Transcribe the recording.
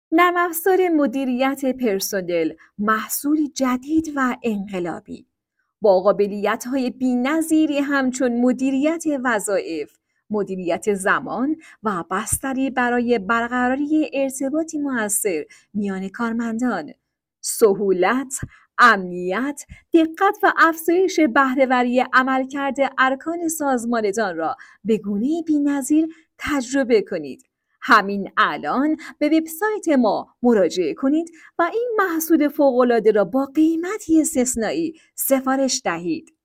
نرم افزار مدیریت پرسنل محصولی جدید و انقلابی با قابلیت‌های بی‌نظیری همچون مدیریت وظایف، مدیریت زمان و بستری برای برقراری ارتباطی مؤثر میان کارمندان، سهولت، امنیت، دقت و افزایش بهره‌وری عملکرد ارکان سازمانتان را به گونه‌ای بی‌نظیر تجربه کنید. همین الان به وبسایت ما مراجعه کنید و این محصول فوق‌العاده را با قیمتی استثنایی سفارش دهید.